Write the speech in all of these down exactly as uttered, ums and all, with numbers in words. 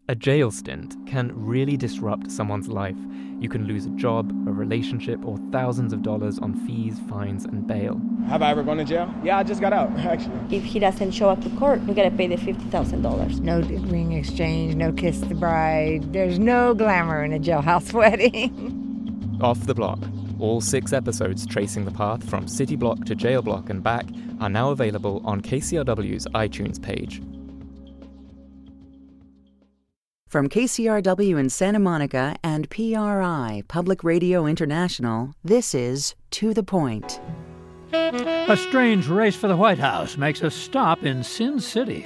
A jail stint can really disrupt someone's life. You can lose a job, a relationship, or thousands of dollars on fees, fines, and bail. Have I ever gone to jail? Yeah, I just got out, actually. If he doesn't show up to court, we gotta pay the fifty thousand dollars. No ring exchange, no kiss the bride. There's no glamour in a jailhouse wedding. Off the Block. All six episodes tracing the path from city block to jail block and back are now available on K C R W's iTunes page. From K C R W in Santa Monica and P R I, Public Radio International, this is To the Point. A strange race for the White House makes a stop in Sin City.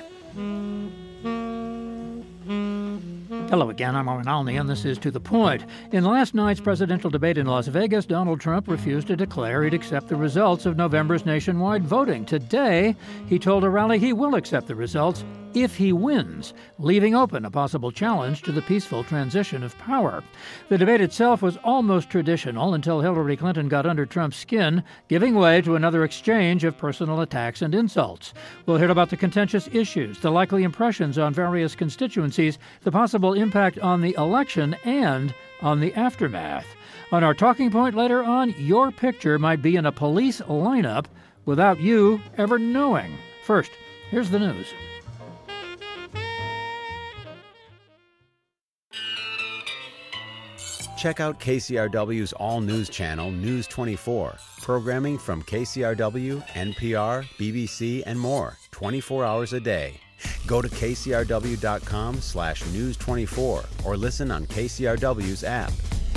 Hello again, I'm Marvin Alney, and this is To the Point. In last night's presidential debate in Las Vegas, Donald Trump refused to declare he'd accept the results of November's nationwide voting. Today, he told a rally he will accept the results if he wins, leaving open a possible challenge to the peaceful transition of power. The debate itself was almost traditional until Hillary Clinton got under Trump's skin, giving way to another exchange of personal attacks and insults. We'll hear about the contentious issues, the likely impressions on various constituencies, the possible impact on the election, and on the aftermath. On our talking point later on, your picture might be in a police lineup without you ever knowing. First, here's the news. Check out K C R W's all-news channel, News twenty-four. Programming from K C R W, N P R, B B C, and more, twenty-four hours a day. Go to K C R W dot com slash news twenty-four or listen on K C R W's app.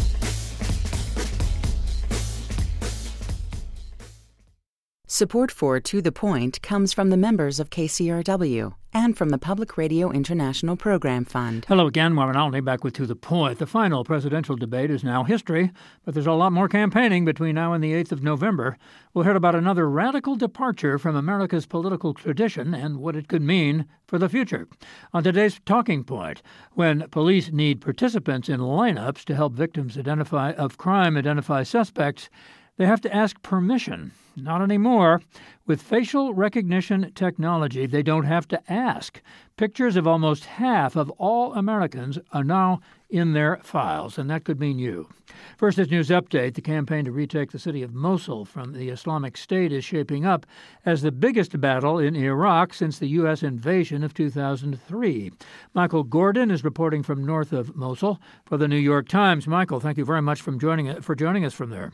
Support for To the Point comes from the members of K C R W and from the Public Radio International Program Fund. Hello again, Marvin Alney back with To the Point. The final presidential debate is now history, but there's a lot more campaigning between now and the eighth of November. We'll hear about another radical departure from America's political tradition and what it could mean for the future. On today's Talking Point, when police need participants in lineups to help victims identify of crime identify suspects, they have to ask permission. Not anymore. With facial recognition technology, they don't have to ask. Pictures of almost half of all Americans are now in their files, and that could mean you. First, this news update. The campaign to retake the city of Mosul from the Islamic State is shaping up as the biggest battle in Iraq since the U S invasion of two thousand three. Michael Gordon is reporting from north of Mosul for the New York Times. Michael, thank you very much for joining, for joining us from there.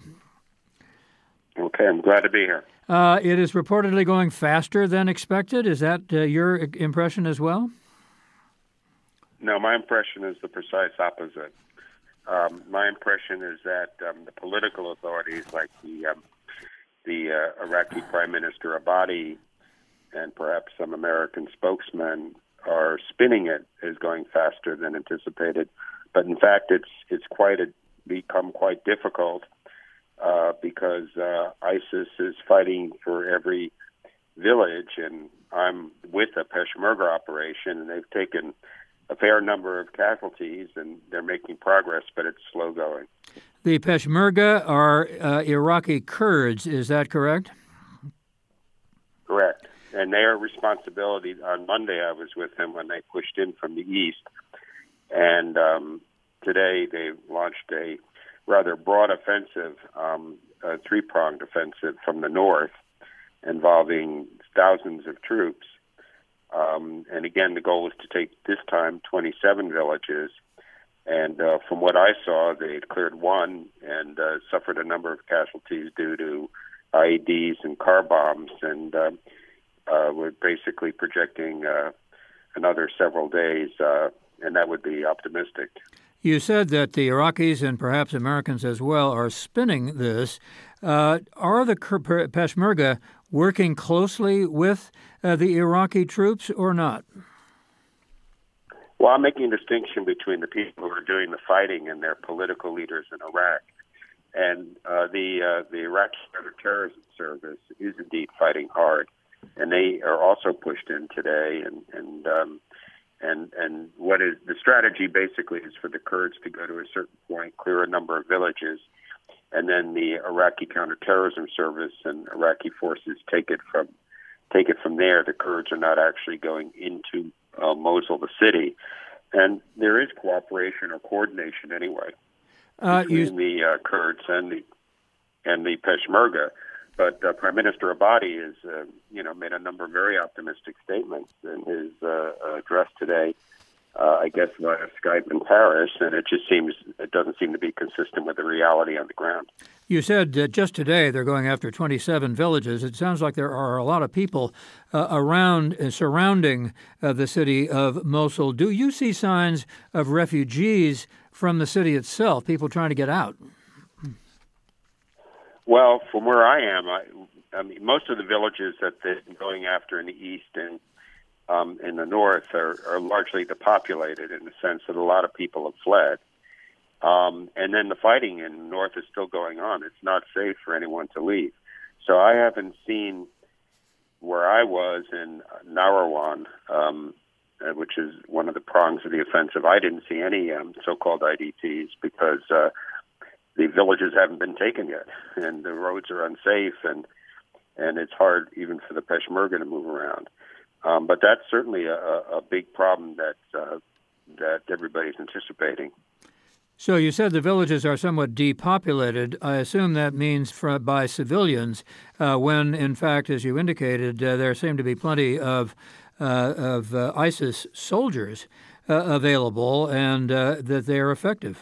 Okay, I'm glad to be here. Uh, it is reportedly going faster than expected. Is that uh, your impression as well? No, my impression is the precise opposite. Um, my impression is that um, the political authorities, like the um, the uh, Iraqi Prime Minister Abadi and perhaps some American spokesmen, are spinning it as going faster than anticipated. But in fact, it's it's quite a, become quite difficult. Uh, because uh, ISIS is fighting for every village, and I'm with a Peshmerga operation, and they've taken a fair number of casualties, and they're making progress, but it's slow going. The Peshmerga are uh, Iraqi Kurds, is that correct? Correct. And their responsibility, on Monday I was with them when they pushed in from the east, and um, today they've launched a rather broad offensive, um, a three-pronged offensive from the north involving thousands of troops. Um, and again, the goal is to take this time twenty-seven villages. And uh, from what I saw, they had cleared one and uh, suffered a number of casualties due to I E Ds and car bombs. And uh, uh, we're basically projecting uh, another several days, uh, and that would be optimistic. You said that the Iraqis and perhaps Americans as well are spinning this. Uh, are the Peshmerga working closely with uh, the Iraqi troops or not? Well, I'm making a distinction between the people who are doing the fighting and their political leaders in Iraq. And uh, the uh, the Iraqi Counterterrorism Service is indeed fighting hard. And they are also pushed in today. And, and um, And and what is the strategy basically is for the Kurds to go to a certain point, clear a number of villages, and then the Iraqi Counterterrorism Service and Iraqi forces take it from take it from there. The Kurds are not actually going into uh, Mosul, the city, and there is cooperation or coordination anyway uh, between you... the uh, Kurds and the and the Peshmerga. But uh, Prime Minister Abadi has, uh, you know, made a number of very optimistic statements in his uh, address today. Uh, I guess via Skype in Paris, and it just seems it doesn't seem to be consistent with the reality on the ground. You said that just today they're going after twenty-seven villages. It sounds like there are a lot of people uh, around and surrounding uh, the city of Mosul. Do you see signs of refugees from the city itself, people trying to get out? Well, from where I am, I, I mean, most of the villages that they're going after in the east and Um, in the north are, are largely depopulated in the sense that a lot of people have fled. Um, and then the fighting in the north is still going on. It's not safe for anyone to leave. So I haven't seen where I was in Nahrawan, um, which is one of the prongs of the offensive. I didn't see any um, so-called I D Ps because uh, the villages haven't been taken yet, and the roads are unsafe, and and it's hard even for the Peshmerga to move around. Um, but that's certainly a, a big problem that uh, that everybody's anticipating. So you said the villages are somewhat depopulated. I assume that means for, by civilians, uh, when, in fact, as you indicated, uh, there seem to be plenty of uh, of uh, ISIS soldiers uh, available and uh, that they are effective.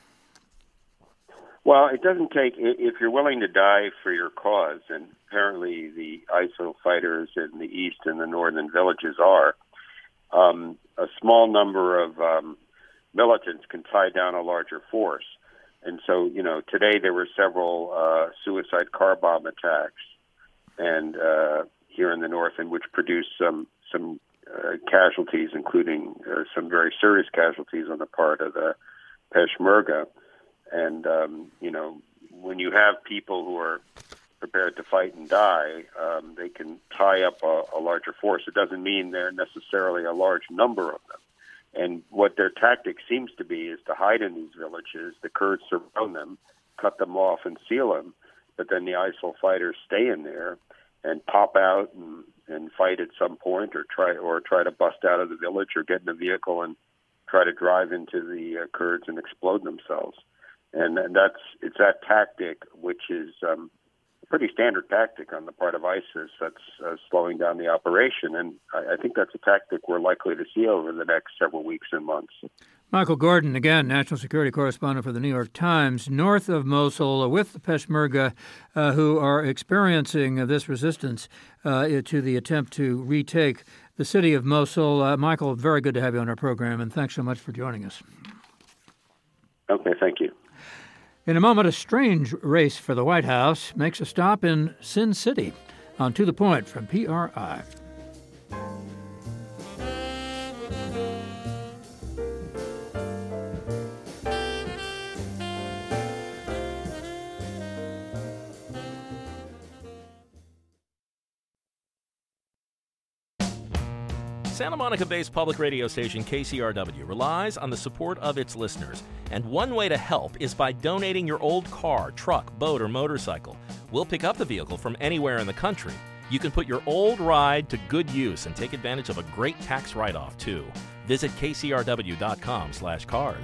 Well, it doesn't take, if you're willing to die for your cause, and apparently the ISIL fighters in the east and the northern villages are, um, a small number of um, militants can tie down a larger force. And so, you know, today there were several uh, suicide car bomb attacks and uh, here in the north, and which produced some some uh, casualties, including uh, some very serious casualties on the part of the Peshmerga. And, um, you know, when you have people who are prepared to fight and die, um, they can tie up a, a larger force. It doesn't mean they're necessarily a large number of them. And what their tactic seems to be is to hide in these villages. The Kurds surround them, cut them off, and seal them. But then the ISIL fighters stay in there and pop out and, and fight at some point, or try or try to bust out of the village, or get in a vehicle and try to drive into the uh, Kurds and explode themselves. And, and that's it's that tactic, which is um, a pretty standard tactic on the part of ISIS, that's uh, slowing down the operation. And I, I think that's a tactic we're likely to see over the next several weeks and months. Michael Gordon, again, national security correspondent for the New York Times, north of Mosul, with the Peshmerga, uh, who are experiencing uh, this resistance uh, to the attempt to retake the city of Mosul. Uh, Michael, very good to have you on our program, and thanks so much for joining us. Okay, thank you. In a moment, a strange race for the White House makes a stop in Sin City. On To the Point from P R I. Santa Monica-based public radio station K C R W relies on the support of its listeners. And one way to help is by donating your old car, truck, boat, or motorcycle. We'll pick up the vehicle from anywhere in the country. You can put your old ride to good use and take advantage of a great tax write-off, too. Visit K C R W dot com slash cars.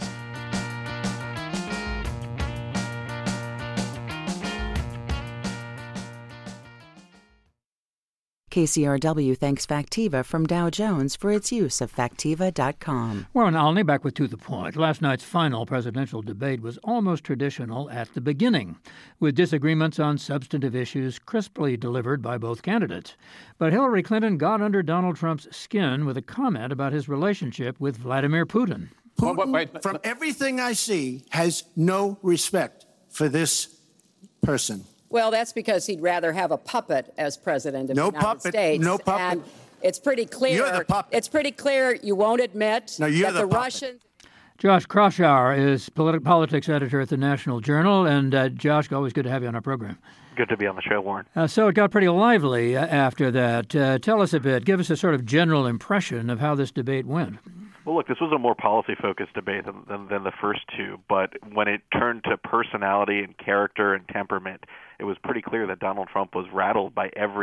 K C R W thanks Factiva from Dow Jones for its use of Factiva dot com. Warren Olney back with To the Point. Last night's final presidential debate was almost traditional at the beginning, with disagreements on substantive issues crisply delivered by both candidates. But Hillary Clinton got under Donald Trump's skin with a comment about his relationship with Vladimir Putin. Putin, wait, wait, wait. From everything I see, has no respect for this person. Well, that's because he'd rather have a puppet as president of no the United puppet, States. No puppet. And it's pretty clear. You're the puppet. It's pretty clear you won't admit no, you're that the, the puppet. Russians. Josh Kraushaar is politi- politics editor at the National Journal. And uh, Josh, always good to have you on our program. Good to be on the show, Warren. Uh, so it got pretty lively uh, after that. Uh, tell us a bit. Give us a sort of general impression of how this debate went. Well, look, this was a more policy-focused debate than, than, than the first two, but when it turned to personality and character and temperament, it was pretty clear that Donald Trump was rattled by every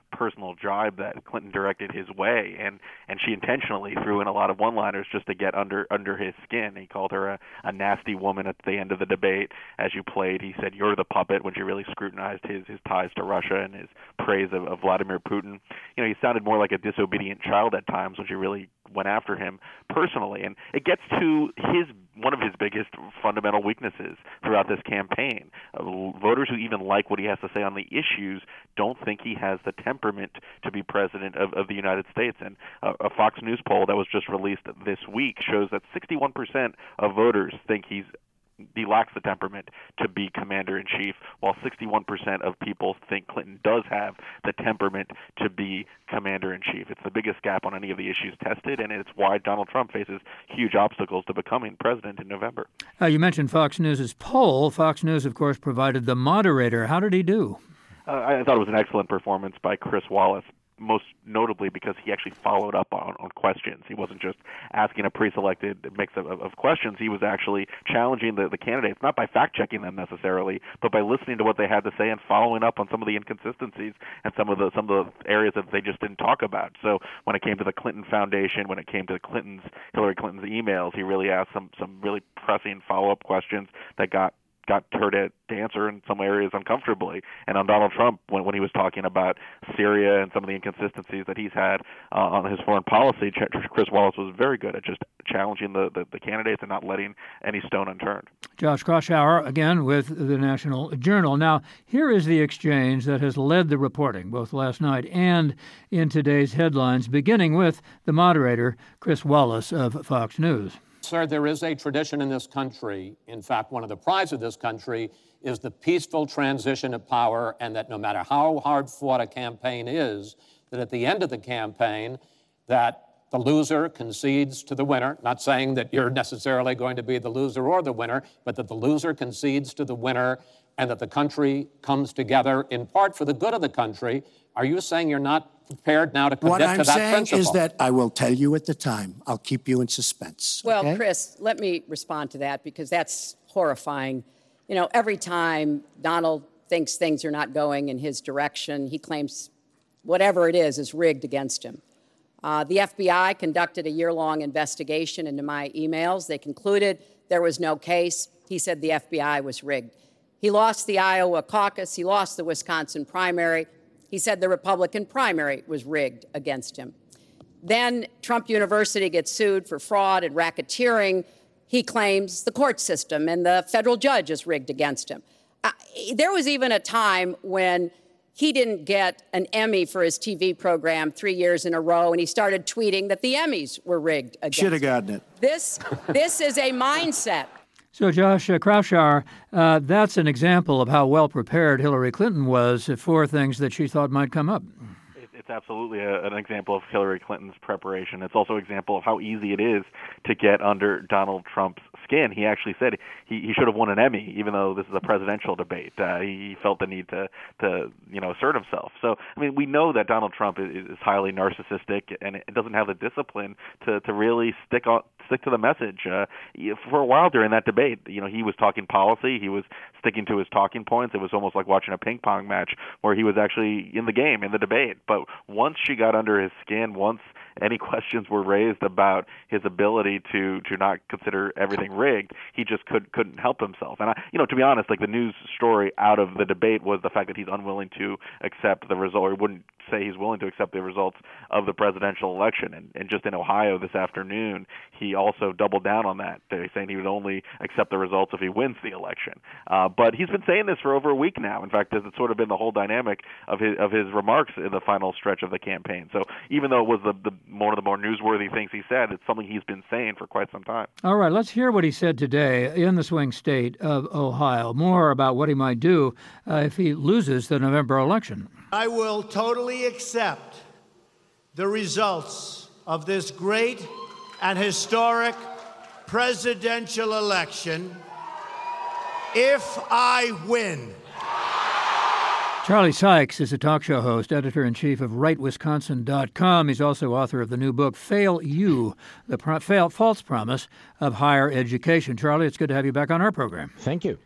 personal jibe that Clinton directed his way, and, and she intentionally threw in a lot of one-liners just to get under under his skin. He called her a, a nasty woman at the end of the debate. As you played, he said, "You're the puppet," when she really scrutinized his, his ties to Russia and his praise of, of Vladimir Putin. You know, he sounded more like a disobedient child at times when she really went after him personally. And it gets to his one of his biggest fundamental weaknesses throughout this campaign. Uh, voters who even like what he has to say on the issues don't think he has the temperament to be president of, of the United States. And uh, a Fox News poll that was just released this week shows that sixty-one percent of voters think he's he lacks the temperament to be commander-in-chief, while sixty-one percent of people think Clinton does have the temperament to be commander-in-chief. It's the biggest gap on any of the issues tested, and it's why Donald Trump faces huge obstacles to becoming president in November. Uh, you mentioned Fox News' poll. Fox News, of course, provided the moderator. How did he do? Uh, I thought it was an excellent performance by Chris Wallace, most notably because he actually followed up on, on questions. He wasn't just asking a pre-selected mix of, of questions. He was actually challenging the, the candidates, not by fact-checking them necessarily, but by listening to what they had to say and following up on some of the inconsistencies and some of the some of the areas that they just didn't talk about. So when it came to the Clinton Foundation, when it came to Clinton's Hillary Clinton's emails, he really asked some, some really pressing follow-up questions that got got her to, to answer in some areas uncomfortably. And on Donald Trump, when, when he was talking about Syria and some of the inconsistencies that he's had uh, on his foreign policy, Chris Wallace was very good at just challenging the, the, the candidates and not letting any stone unturned. Josh Kraushaar, again, with the National Journal. Now, here is the exchange that has led the reporting, both last night and in today's headlines, beginning with the moderator, Chris Wallace of Fox News. Sir, there is a tradition in this country. In fact, one of the prides of this country is the peaceful transition of power, and that no matter how hard fought a campaign is, that at the end of the campaign, that the loser concedes to the winner, not saying that you're necessarily going to be the loser or the winner, but that the loser concedes to the winner and that the country comes together in part for the good of the country. Are you saying you're not prepared now to commit what I'm to that saying principle? Is that I will tell you at the time. I'll keep you in suspense. Well, okay? Chris, let me respond to that because that's horrifying. You know, every time Donald thinks things are not going in his direction, he claims whatever it is is rigged against him. Uh, the F B I conducted a year-long investigation into my emails. They concluded there was no case. He said the F B I was rigged. He lost the Iowa caucus. He lost the Wisconsin primary. He said the Republican primary was rigged against him. Then Trump University gets sued for fraud and racketeering. He claims the court system and the federal judge is rigged against him. Uh, there was even a time when he didn't get an Emmy for his T V program three years in a row, and he started tweeting that the Emmys were rigged against him. Should have gotten it. This, this is a mindset. So, Josh uh, Kraushaar, uh, that's an example of how well prepared Hillary Clinton was for things that she thought might come up. It's absolutely a, an example of Hillary Clinton's preparation. It's also an example of how easy it is to get under Donald Trump's skin. He actually said he, he should have won an Emmy, even though this is a presidential debate. Uh, he felt the need to, to, you know, assert himself. So, I mean, we know that Donald Trump is, is highly narcissistic and it doesn't have the discipline to, to really stick on, stick to the message. Uh, for a while during that debate, you know, he was talking policy. He was sticking to his talking points. It was almost like watching a ping pong match where he was actually in the game, in the debate. But once she got under his skin, once any questions were raised about his ability to to not consider everything rigged, he just could couldn't help himself. And I, you know, to be honest, like the news story out of the debate was the fact that he's unwilling to accept the result, or wouldn't say he's willing to accept the results of the presidential election. And, and just in Ohio this afternoon, he also doubled down on that, saying he would only accept the results if he wins the election. Uh, but he's been saying this for over a week now. In fact, it's sort of been the whole dynamic of his of his remarks in the final stretch of the campaign. So even though it was the, the one of the more newsworthy things he said, it's something he's been saying for quite some time. All right, let's hear what he said today in the swing state of Ohio. More about what he might do uh, if he loses the November election. I will totally accept the results of this great and historic presidential election if I win. Charlie Sykes is a talk show host, editor-in-chief of right wisconsin dot com. He's also author of the new book, Fail You, the Pro- fail, False Promise of Higher Education. Charlie, it's good to have you back on our program. Thank you.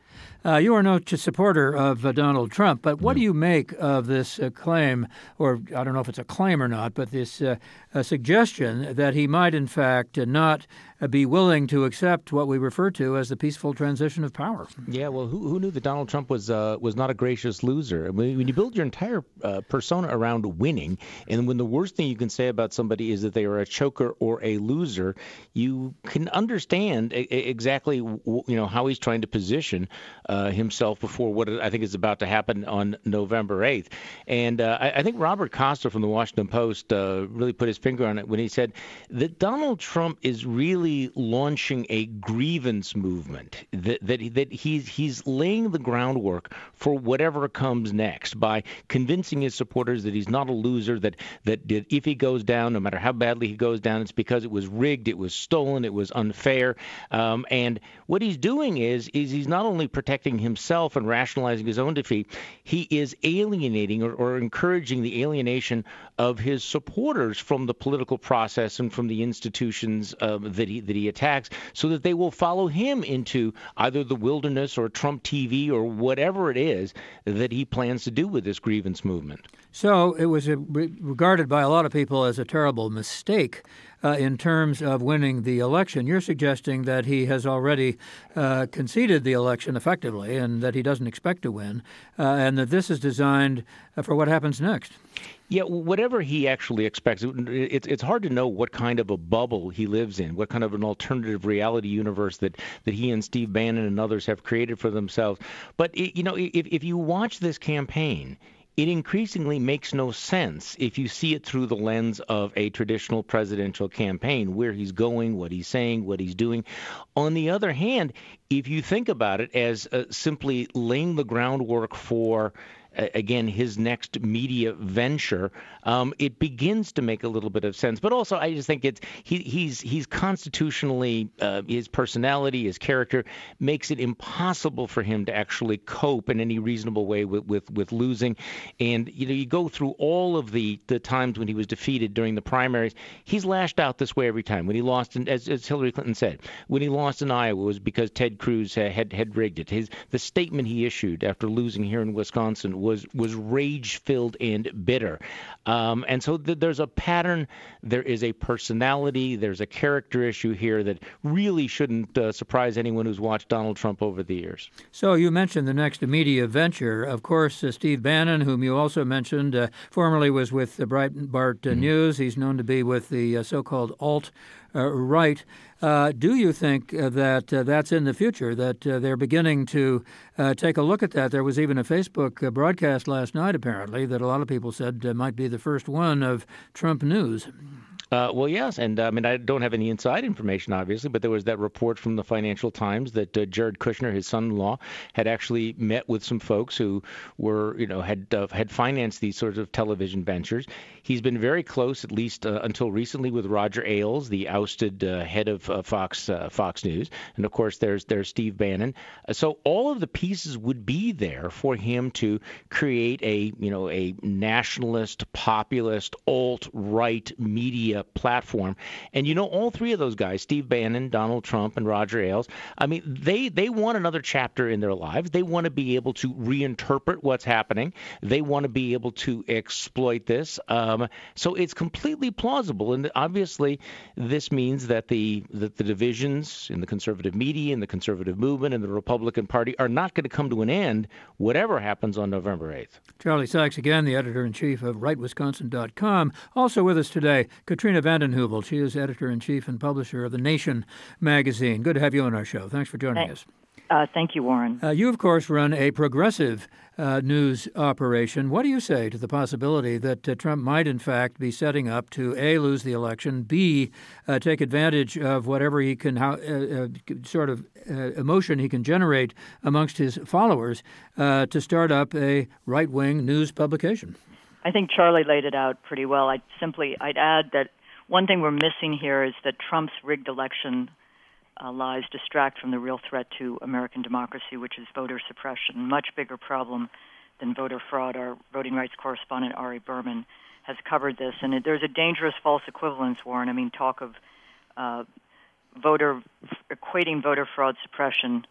Uh, you are no supporter of uh, Donald Trump, but what do you make of this uh, claim, or I don't know if it's a claim or not, but this uh, uh, suggestion that he might, in fact, uh, not uh, be willing to accept what we refer to as the peaceful transition of power? Yeah, well, who, who knew that Donald Trump was uh, was not a gracious loser? When, when you build your entire uh, persona around winning, and when the worst thing you can say about somebody is that they are a choker or a loser, you can understand a- a- exactly w- you know how he's trying to position uh, himself before what I think is about to happen on November eighth. And uh, I, I think Robert Costa from the Washington Post uh, really put his finger on it when he said that Donald Trump is really launching a grievance movement, that that, that he's he's laying the groundwork for whatever comes next by convincing his supporters that he's not a loser, that that, that if he goes down, no matter how badly he goes down, it's because it was rigged, it was stolen, it was unfair. Um, and what he's doing is is he's not only protecting himself and rationalizing his own defeat, he is alienating or, or encouraging the alienation of his supporters from the political process and from the institutions um, that he that he attacks, so that they will follow him into either the wilderness or Trump T V or whatever it is that he plans to do with this grievance movement. So it was a, regarded by a lot of people as a terrible mistake uh, in terms of winning the election. You're suggesting that he has already uh, conceded the election effectively and that he doesn't expect to win, uh, and that this is designed uh, for what happens next. Yeah, whatever he actually expects, it's it's hard to know what kind of a bubble he lives in, what kind of an alternative reality universe that, that he and Steve Bannon and others have created for themselves. But, it, you know, if, if you watch this campaign, it increasingly makes no sense if you see it through the lens of a traditional presidential campaign, where he's going, what he's saying, what he's doing. On the other hand, if you think about it as uh, simply laying the groundwork for again, his next media venture, um, it begins to make a little bit of sense. But also, I just think it's he, he's he's constitutionally, uh, his personality, his character makes it impossible for him to actually cope in any reasonable way with, with, with losing. And, you know, you go through all of the, the times when he was defeated during the primaries, he's lashed out this way every time. When he lost, in, as, as Hillary Clinton said, when he lost in Iowa, it was because Ted Cruz had, had rigged it. His the statement he issued after losing here in Wisconsin was was rage-filled and bitter. Um, and so th- there's a pattern, there is a personality, there's a character issue here that really shouldn't uh, surprise anyone who's watched Donald Trump over the years. So you mentioned the next media venture. Of course, uh, Steve Bannon, whom you also mentioned, uh, formerly was with the Breitbart uh, mm-hmm. News. He's known to be with the uh, so-called alt Uh, right. Uh, do you think uh, that uh, that's in the future, that uh, they're beginning to uh, take a look at that? There was even a Facebook uh, broadcast last night, apparently, that a lot of people said uh, might be the first one of Trump news. Uh, well, yes, and uh, I mean, I don't have any inside information, obviously, but there was that report from the Financial Times that uh, Jared Kushner, his son-in-law, had actually met with some folks who were, you know, had uh, had financed these sorts of television ventures. He's been very close, at least uh, until recently, with Roger Ailes, the ousted uh, head of uh, Fox uh, Fox News, and of course, there's there's Steve Bannon. Uh, so all of the pieces would be there for him to create a, you know, a nationalist, populist, alt-right media platform. And, you know, all three of those guys, Steve Bannon, Donald Trump, and Roger Ailes, I mean, they, they want another chapter in their lives. They want to be able to reinterpret what's happening. They want to be able to exploit this. Um, so it's completely plausible. And obviously, this means that the, that the divisions in the conservative media and the conservative movement and the Republican Party are not going to come to an end, whatever happens on November eighth. Charlie Sykes, again, the editor-in-chief of right wisconsin dot com. Also with us today, Katrina Vanden Heuvel. She is editor-in-chief and publisher of The Nation magazine. Good to have you on our show. Thanks for joining us. Uh, thank you, Warren. Uh, you, of course, run a progressive uh, news operation. What do you say to the possibility that uh, Trump might, in fact, be setting up to, A, lose the election, B, uh, take advantage of whatever he can, how, uh, uh, sort of uh, emotion he can generate amongst his followers uh, to start up a right-wing news publication? I think Charlie laid it out pretty well. I'd simply, I'd add that one thing we're missing here is that Trump's rigged election uh, lies distract from the real threat to American democracy, which is voter suppression. Much bigger problem than voter fraud. Our voting rights correspondent, Ari Berman, has covered this. And it, there's a dangerous false equivalence, Warren. I mean, talk of uh, voter equating voter fraud suppression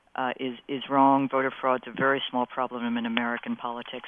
uh, is is wrong. Voter fraud's a very small problem in American politics.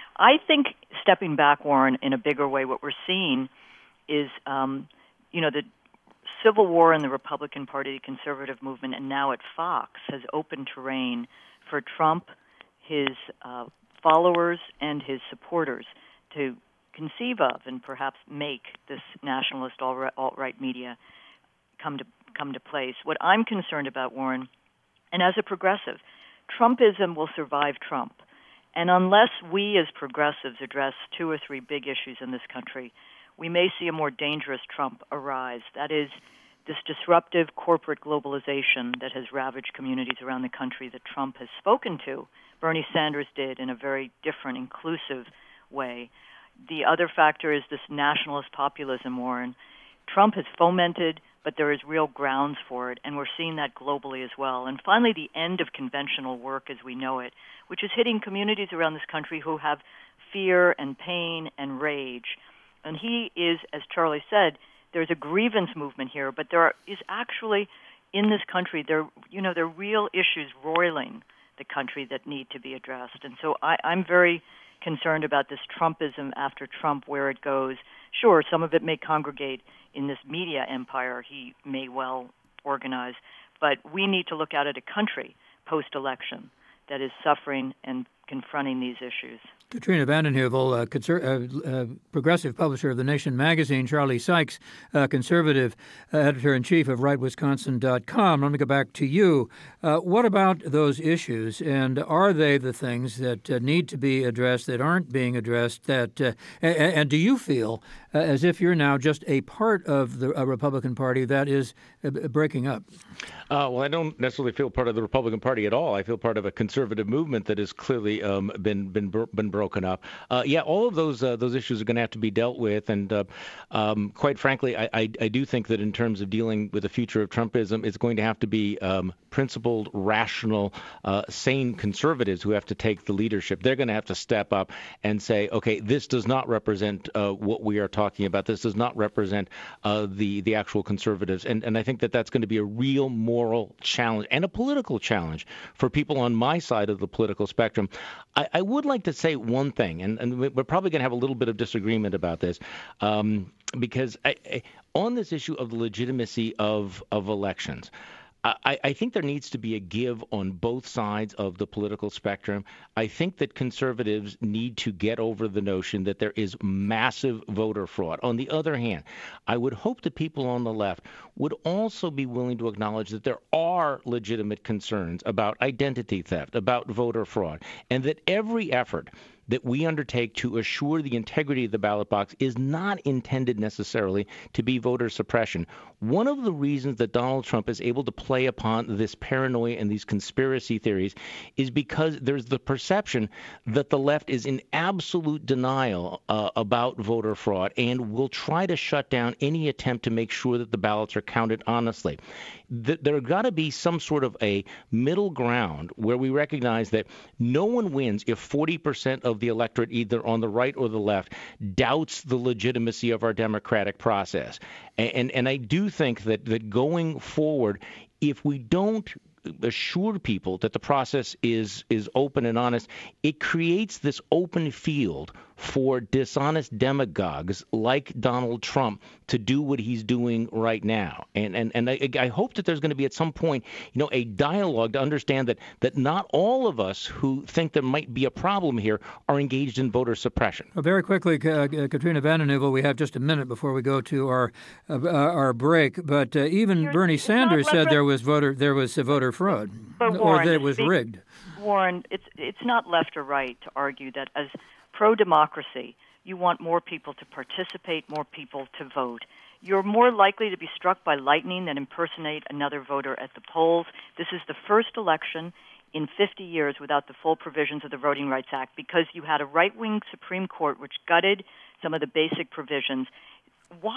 I think, stepping back, Warren, in a bigger way, what we're seeing is, um, you know, the civil war in the Republican Party, the conservative movement, and now at Fox has opened terrain for Trump, his uh, followers, and his supporters to conceive of and perhaps make this nationalist alt-right media come to come to place. What I'm concerned about, Warren, and as a progressive, Trumpism will survive Trump. And unless we as progressives address two or three big issues in this country, we may see a more dangerous Trump arise. That is, this disruptive corporate globalization that has ravaged communities around the country that Trump has spoken to. Bernie Sanders did in a very different, inclusive way. The other factor is this nationalist populism, Warren. Trump has fomented, but there is real grounds for it, and we're seeing that globally as well. And finally, the end of conventional work as we know it, which is hitting communities around this country who have fear and pain and rage. And he is, as Charlie said, there's a grievance movement here, but there are, is actually, in this country, there, you know, there are real issues roiling the country that need to be addressed. And so I, I'm very concerned about this Trumpism after Trump, where it goes. Sure, some of it may congregate in this media empire he may well organize, but we need to look out at a country post-election that is suffering and confronting these issues. Katrina vanden Heuvel, uh, conser- uh, uh, progressive publisher of The Nation magazine, Charlie Sykes, uh, conservative uh, editor-in-chief of right wisconsin dot com. Let me go back to you. Uh, what about those issues, and are they the things that uh, need to be addressed that aren't being addressed? That uh, and, and do you feel uh, as if you're now just a part of the uh, Republican Party that is uh, breaking up? Uh, well, I don't necessarily feel part of the Republican Party at all. I feel part of a conservative movement that has clearly um, been been been broken up. Uh, yeah, all of those uh, those issues are going to have to be dealt with, and uh, um, quite frankly, I, I I do think that in terms of dealing with the future of Trumpism, it's going to have to be um, principled, rational, uh, sane conservatives who have to take the leadership. They're going to have to step up and say, okay, this does not represent uh, what we are talking about. This does not represent uh, the the actual conservatives, and and I think that that's going to be a real moral challenge and a political challenge for people on my side of the political spectrum. I, I would like to say one thing, and, and we're probably going to have a little bit of disagreement about this, um, because I, I, on this issue of the legitimacy of, of elections, I, I think there needs to be a give on both sides of the political spectrum. I think that conservatives need to get over the notion that there is massive voter fraud. On the other hand, I would hope that people on the left would also be willing to acknowledge that there are legitimate concerns about identity theft, about voter fraud, and that every effort that we undertake to assure the integrity of the ballot box is not intended necessarily to be voter suppression. One of the reasons that Donald Trump is able to play upon this paranoia and these conspiracy theories is because there's the perception that the left is in absolute denial uh, about voter fraud and will try to shut down any attempt to make sure that the ballots are counted honestly. Th- there got to be some sort of a middle ground where we recognize that no one wins if forty percent of the electorate, either on the right or the left, doubts the legitimacy of our democratic process. And, and, and I do think that, that going forward, if we don't assure people that the process is is open and honest, it creates this open field for dishonest demagogues like Donald Trump to do what he's doing right now. And and, and I, I hope that there's going to be at some point, you know, a dialogue to understand that that not all of us who think there might be a problem here are engaged in voter suppression. Well, very quickly, uh, Katrina vanden Heuvel, we have just a minute before we go to our uh, our break. But uh, even You're, Bernie Sanders said there was voter there was a voter fraud, but or Warren, that it was speak, rigged. Warren, it's it's not left or right to argue that as pro-democracy, you want more people to participate, more people to vote. You're more likely to be struck by lightning than impersonate another voter at the polls. This is the first election in fifty years without the full provisions of the Voting Rights Act because you had a right-wing Supreme Court which gutted some of the basic provisions. Why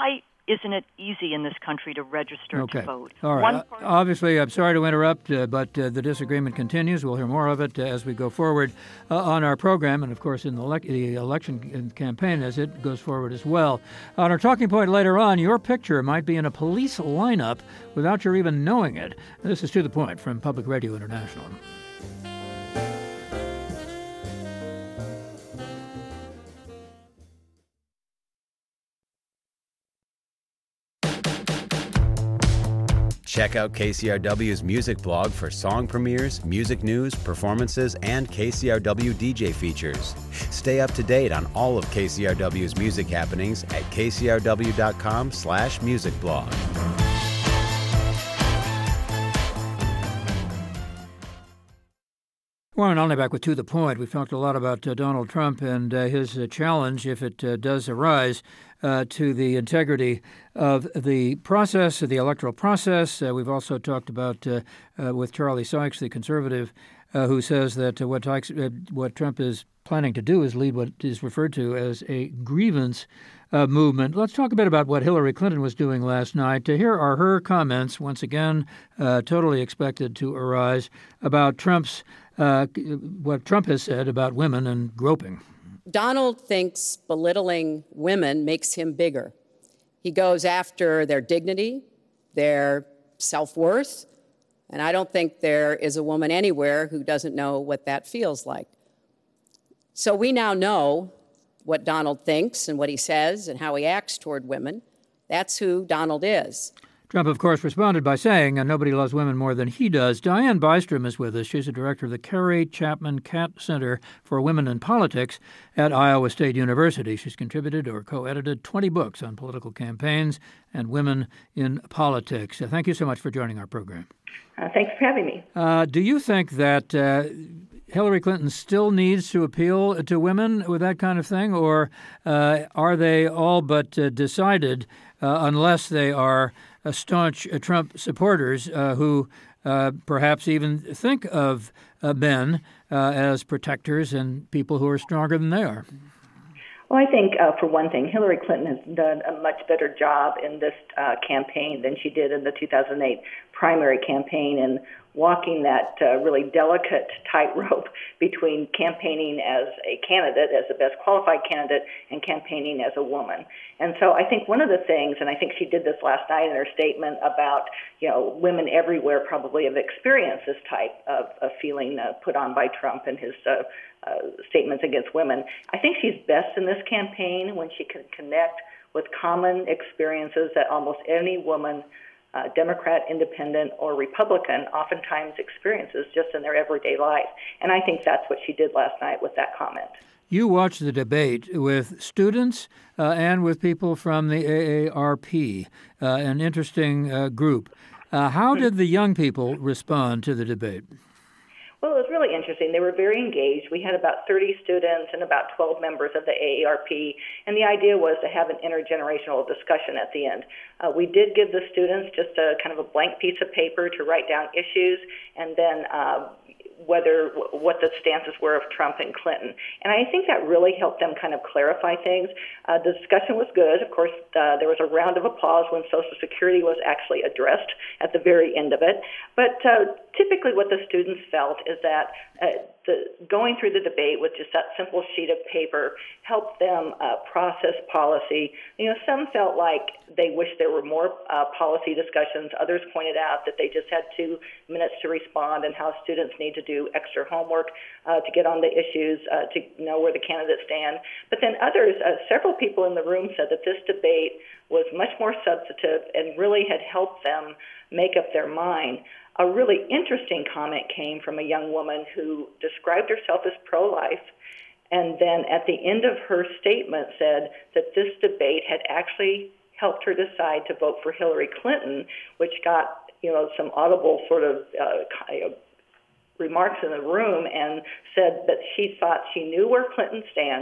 isn't it easy in this country to register Okay. to vote? All right. One Uh, Obviously, I'm sorry to interrupt, uh, but uh, the disagreement continues. We'll hear more of it uh, as we go forward uh, on our program, and of course in the, elec- the election campaign as it goes forward as well. On our talking point later on, your picture might be in a police lineup without your even knowing it. This is To the Point from Public Radio International. Check out K C R W's music blog for song premieres, music news, performances, and K C R W D J features. Stay up to date on all of K C R W's music happenings at k c r w dot com slash music blog. Warren Olney back with To the Point. We've talked a lot about uh, Donald Trump and uh, his uh, challenge, if it uh, does arise, uh, to the integrity of the process, the electoral process. Uh, we've also talked about uh, uh, with Charlie Sykes, the conservative, uh, who says that uh, what, Tykes, uh, what Trump is planning to do is lead what is referred to as a grievance uh, movement. Let's talk a bit about what Hillary Clinton was doing last night. Uh, here are her comments, once again, uh, totally expected to arise, about Trump's Uh, what Trump has said about women and groping. Donald thinks belittling women makes him bigger. He goes after their dignity, their self-worth, and I don't think there is a woman anywhere who doesn't know what that feels like. So we now know what Donald thinks and what he says and how he acts toward women. That's who Donald is. Trump, of course, responded by saying, uh, nobody loves women more than he does. Diane Bystrom is with us. She's the director of the Carrie Chapman Catt Center for Women in Politics at Iowa State University. She's contributed or co-edited twenty books on political campaigns and women in politics. Uh, thank you so much for joining our program. Uh, thanks for having me. Uh, do you think that uh, Hillary Clinton still needs to appeal to women with that kind of thing, or uh, are they all but uh, decided uh, unless they are Uh, staunch uh, Trump supporters uh, who uh, perhaps even think of uh, men uh, as protectors and people who are stronger than they are? Well, I think, uh, for one thing, Hillary Clinton has done a much better job in this uh, campaign than she did in the two thousand eight primary campaign, and walking that uh, really delicate tightrope between campaigning as a candidate, as the best qualified candidate, and campaigning as a woman. And so I think one of the things, and I think she did this last night in her statement about, you know, women everywhere probably have experienced this type of, of feeling uh, put on by Trump and his uh, uh, statements against women. I think she's best in this campaign when she can connect with common experiences that almost any woman, Uh, Democrat, Independent, or Republican, oftentimes experiences just in their everyday life. And I think that's what she did last night with that comment. You watched the debate with students uh, and with people from the A A R P, uh, an interesting uh, group. Uh, how did the young people respond to the debate? Well, it was really interesting. They were very engaged. We had about thirty students and about twelve members of the A A R P, and the idea was to have an intergenerational discussion at the end. Uh, we did give the students just a kind of a blank piece of paper to write down issues, and then uh, whether what the stances were of Trump and Clinton. And I think that really helped them kind of clarify things. Uh, the discussion was good. Of course, uh, there was a round of applause when Social Security was actually addressed at the very end of it. But uh, typically what the students felt is that uh, the, going through the debate with just that simple sheet of paper helped them uh, process policy. You know, some felt like they wished there were more uh, policy discussions. Others pointed out that they just had two minutes to respond and how students need to do extra homework uh, to get on the issues, uh, to know where the candidates stand. But then others, uh, several people in the room said that this debate was much more substantive and really had helped them make up their mind. A really interesting comment came from a young woman who described herself as pro-life, and then at the end of her statement said that this debate had actually helped her decide to vote for Hillary Clinton, which got, you know, some audible sort of uh, remarks in the room, and said that she thought she knew where Clinton stand,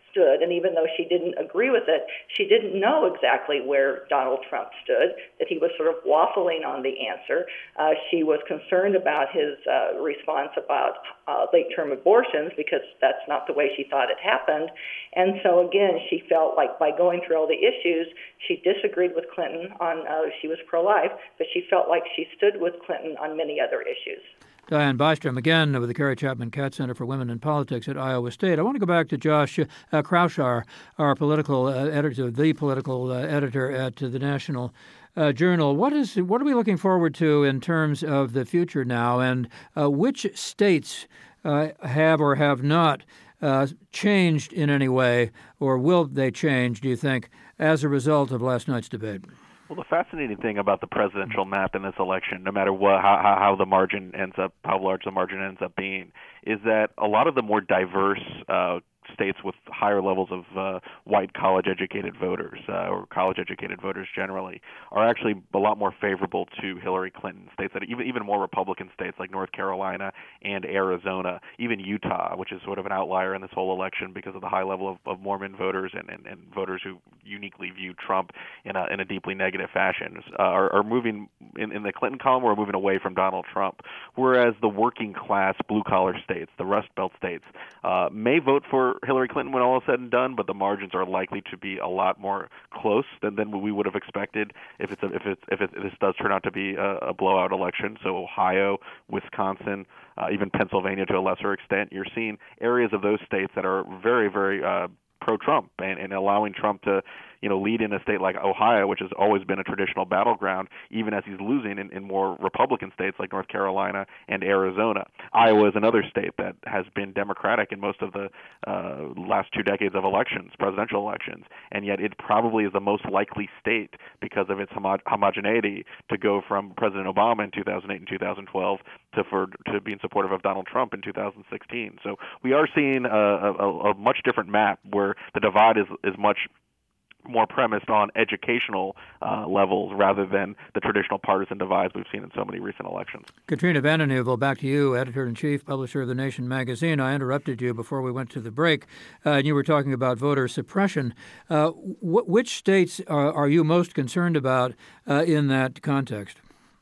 stood, and even though she didn't agree with it, she didn't know exactly where Donald Trump stood, that he was sort of waffling on the answer. Uh, she was concerned about his uh, response about uh, late-term abortions because that's not the way she thought it happened. And so, again, she felt like by going through all the issues, she disagreed with Clinton on, uh, she was pro-life, but she felt like she stood with Clinton on many other issues. Diane Bystrom, again, with the Carrie Chapman Catt Center for Women in Politics at Iowa State. I want to go back to Josh uh, Kraushaar, our political uh, editor, the political uh, editor at uh, the National uh, Journal. What is what are we looking forward to in terms of the future now, and uh, which states uh, have or have not uh, changed in any way, or will they change, do you think, as a result of last night's debate? Well, the fascinating thing about the presidential map in this election, no matter what, how, how the margin ends up, how large the margin ends up being, is that a lot of the more diverse uh, states with higher levels of uh, white college-educated voters, uh, or college-educated voters generally, are actually a lot more favorable to Hillary Clinton. States that even even more Republican states like North Carolina and Arizona, even Utah, which is sort of an outlier in this whole election because of the high level of, of Mormon voters and, and, and voters who uniquely view Trump in a in a deeply negative fashion, uh, are, are moving in, in the Clinton column. We're moving away from Donald Trump, whereas the working-class, blue-collar states, the Rust Belt states, uh, may vote for Hillary Clinton when all is said and done, but the margins are likely to be a lot more close than, than we would have expected if it's a, if it's if, it, if this does turn out to be a, a blowout election. So Ohio, Wisconsin, uh, even Pennsylvania to a lesser extent, you're seeing areas of those states that are very very uh, pro-Trump and, and allowing Trump to, you know, lead in a state like Ohio, which has always been a traditional battleground, even as he's losing in, in more Republican states like North Carolina and Arizona. Iowa is another state that has been Democratic in most of the uh, last two decades of elections, presidential elections, and yet it probably is the most likely state because of its homo- homogeneity to go from President Obama in two thousand eight and two thousand twelve to for to being supportive of Donald Trump in two thousand sixteen. So we are seeing a, a, a much different map where the divide is, is much more premised on educational uh, levels rather than the traditional partisan divides we've seen in so many recent elections. Katrina vanden Heuvel, back to you, editor-in-chief, publisher of The Nation magazine. I interrupted you before we went to the break, uh, and you were talking about voter suppression. Uh, wh- which states are, are you most concerned about uh, in that context?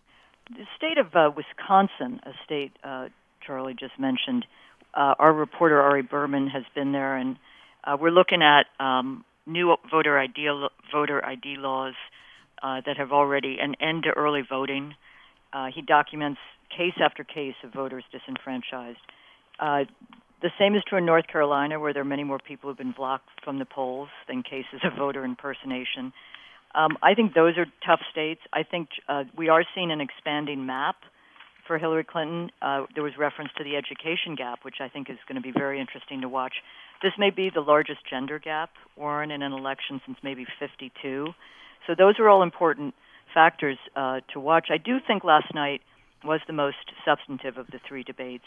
The state of uh, Wisconsin, a state uh, Charlie just mentioned, uh, our reporter Ari Berman has been there, and uh, we're looking at um, new voter I D voter I D laws uh, that have already an end to early voting. Uh, he documents case after case of voters disenfranchised. Uh, the same is true in North Carolina, where there are many more people who've been blocked from the polls than cases of voter impersonation. Um, I think those are tough states. I think uh, we are seeing an expanding map for Hillary Clinton. Uh, there was reference to the education gap, which I think is going to be very interesting to watch. This may be the largest gender gap, Warren, in an election since maybe fifty-two. So those are all important factors uh, to watch. I do think last night was the most substantive of the three debates.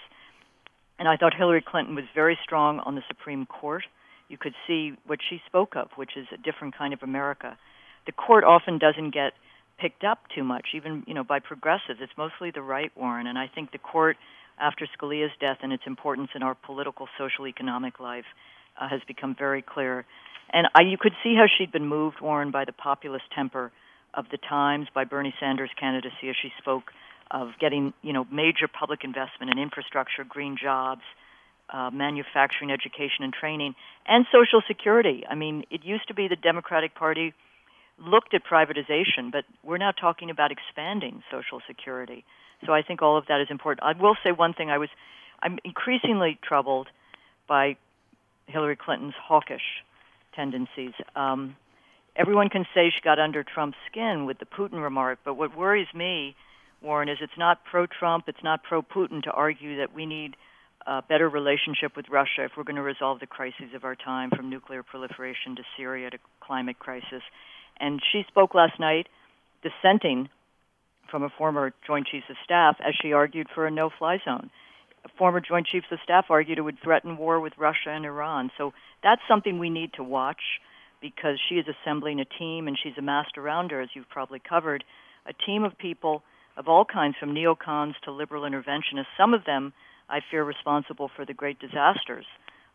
And I thought Hillary Clinton was very strong on the Supreme Court. You could see what she spoke of, which is a different kind of America. The court often doesn't get picked up too much, even you know by progressives. It's mostly the right, Warren, and I think the court, after Scalia's death and its importance in our political, social, economic life, uh, has become very clear. And I, you could see how she'd been moved, Warren, by the populist temper of the times, by Bernie Sanders' candidacy as she spoke of getting you know major public investment in infrastructure, green jobs, uh, manufacturing, education, and training, and Social Security. I mean, it used to be the Democratic Party looked at privatization, but we're now talking about expanding Social Security. So I think all of that is important. I will say one thing. I was, I'm increasingly troubled by Hillary Clinton's hawkish tendencies. Um, everyone can say she got under Trump's skin with the Putin remark, but what worries me, Warren, is it's not pro-Trump, it's not pro-Putin to argue that we need a better relationship with Russia if we're going to resolve the crises of our time, from nuclear proliferation to Syria to climate crisis. And she spoke last night dissenting from a former Joint Chiefs of Staff as she argued for a no-fly zone. A former Joint Chiefs of Staff argued it would threaten war with Russia and Iran. So that's something we need to watch, because she is assembling a team, and she's amassed around her, as you've probably covered, a team of people of all kinds, from neocons to liberal interventionists, some of them I fear responsible for the great disasters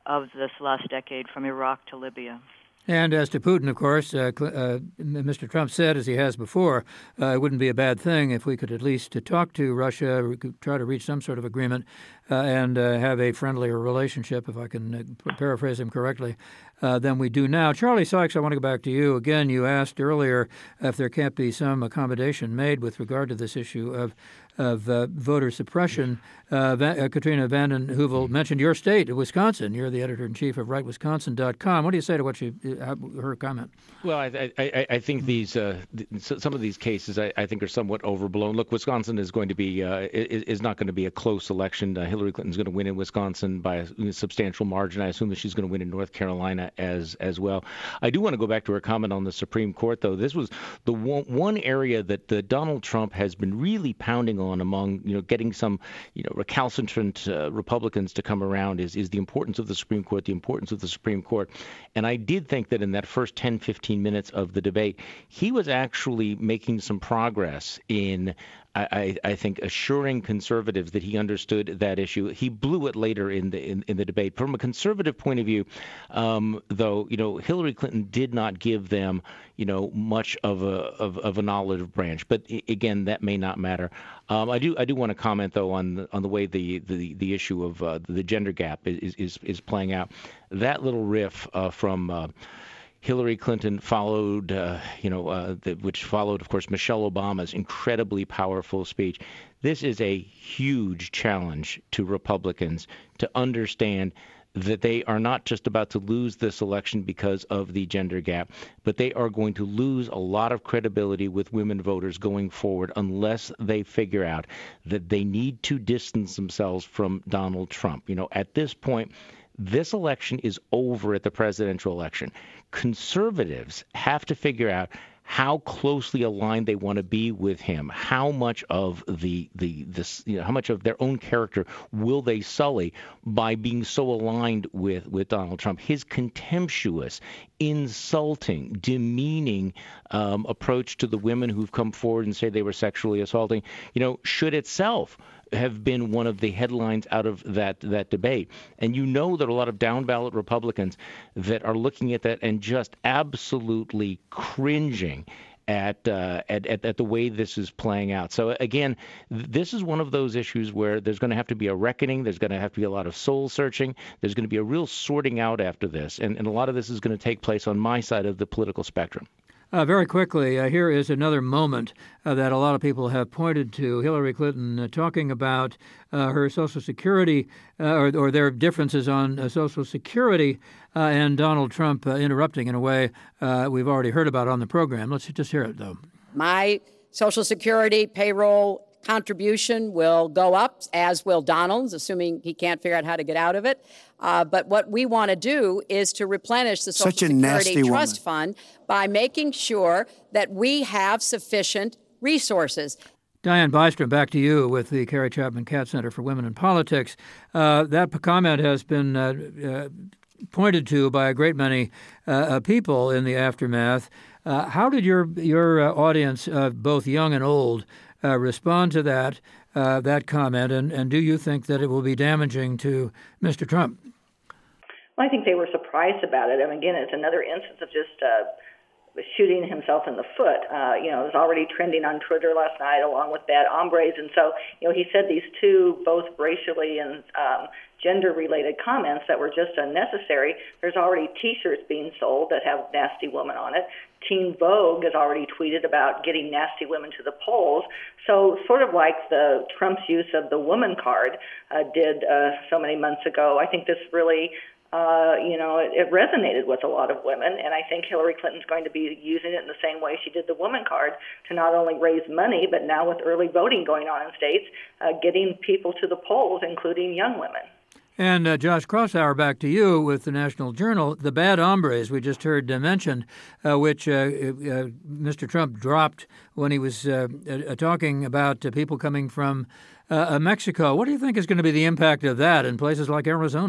of this last decade, from Iraq to Libya. And as to Putin, of course, uh, uh, Mister Trump said, as he has before, uh, it wouldn't be a bad thing if we could at least uh, talk to Russia, we could try to reach some sort of agreement uh, and uh, have a friendlier relationship, if I can uh, paraphrase him correctly, uh, than we do now. Charlie Sykes, I want to go back to you. Again, you asked earlier if there can't be some accommodation made with regard to this issue of of uh, voter suppression. Uh, Va- uh, Katrina vanden Heuvel mentioned your state, Wisconsin. You're the editor-in-chief of right wisconsin dot com. What do you say to what she, uh, her comment? Well, I, I, I think these uh, some of these cases I, I think are somewhat overblown. Look, Wisconsin is going to be uh, is, is not going to be a close election. Uh, Hillary Clinton's going to win in Wisconsin by a substantial margin. I assume that she's going to win in North Carolina as as well. I do want to go back to her comment on the Supreme Court, though. This was the one, one area that the Donald Trump has been really pounding on among, you know, getting some, you know, recalcitrant uh, Republicans to come around is is the importance of the Supreme Court, the importance of the Supreme Court. And I did think that in that first ten, fifteen minutes of the debate, he was actually making some progress in I, I think assuring conservatives that he understood that issue. He blew it later in the in, in the debate. From a conservative point of view, um, though, you know, Hillary Clinton did not give them, you know, much of a of, of an olive branch. But again, that may not matter. Um, I do I do want to comment though on the, on the way the the, the issue of uh, the gender gap is, is is playing out. That little riff uh, from uh, Hillary Clinton followed, uh, you know, uh, the, which followed, of course, Michelle Obama's incredibly powerful speech. This is a huge challenge to Republicans to understand that they are not just about to lose this election because of the gender gap, but they are going to lose a lot of credibility with women voters going forward unless they figure out that they need to distance themselves from Donald Trump. You know, at this point, this election is over at the presidential election. Conservatives have to figure out how closely aligned they want to be with him. How much of the the this you know how much of their own character will they sully by being so aligned with with Donald Trump? His contemptuous, insulting, demeaning um, approach to the women who've come forward and say they were sexually assaulting, you know, should itself have been one of the headlines out of that that debate. And you know that a lot of down ballot Republicans that are looking at that and just absolutely cringing at, uh, at, at at the way this is playing out. So again, this is one of those issues where there's going to have to be a reckoning. There's going to have to be a lot of soul searching. There's going to be a real sorting out after this. And, and a lot of this is going to take place on my side of the political spectrum. Uh, very quickly, uh, here is another moment uh, that a lot of people have pointed to. Hillary Clinton uh, talking about uh, her Social Security uh, or, or their differences on uh, Social Security uh, and Donald Trump uh, interrupting in a way uh, we've already heard about on the program. Let's just hear it, though. My Social Security payroll contribution will go up, as will Donald's, assuming he can't figure out how to get out of it. Uh, but what we want to do is to replenish the Social Such a Security nasty Trust woman. Fund by making sure that we have sufficient resources. Diane Bystrom, back to you with the Carrie Chapman Catt Center for Women in Politics. Uh, that comment has been uh, uh, pointed to by a great many uh, people in the aftermath. Uh, how did your your uh, audience, uh, both young and old, uh, respond to that uh, that comment, and, and do you think that it will be damaging to Mister Trump? Well, I think they were surprised about it. I mean, again, it's another instance of just uh, shooting himself in the foot. Uh, you know, it was already trending on Twitter last night along with bad hombres. And so, you know, he said these two, both racially and um, gender-related comments that were just unnecessary. There's already T-shirts being sold that have nasty woman on it. Teen Vogue has already tweeted about getting nasty women to the polls. So sort of like the Trump's use of the woman card uh, did uh, so many months ago, I think this really Uh, you know, it, it resonated with a lot of women, and I think Hillary Clinton's going to be using it in the same way she did the woman card to not only raise money, but now with early voting going on in states, uh, getting people to the polls, including young women. And uh, Josh Kraushaar, back to you with the National Journal. The bad hombres we just heard uh, mentioned, uh, which uh, uh, Mister Trump dropped when he was uh, uh, talking about uh, people coming from uh, Mexico. What do you think is going to be the impact of that in places like Arizona?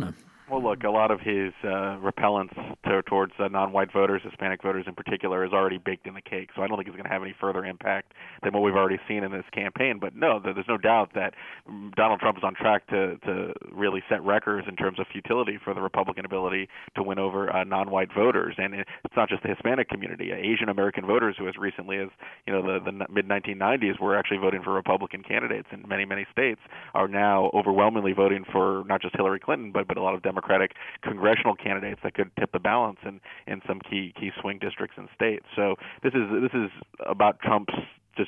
Well, look, a lot of his uh, repellence to, towards uh, non-white voters, Hispanic voters in particular, is already baked in the cake. So I don't think it's going to have any further impact than what we've already seen in this campaign. But no, there's no doubt that Donald Trump is on track to, to really set records in terms of futility for the Republican ability to win over uh, non-white voters. And it's not just the Hispanic community. Asian American voters, who as recently as you know the, the mid nineteen nineties were actually voting for Republican candidates in many, many states, are now overwhelmingly voting for not just Hillary Clinton, but, but a lot of Democratic congressional candidates that could tip the balance in, in some key key swing districts and states. So this is this is about Trump's just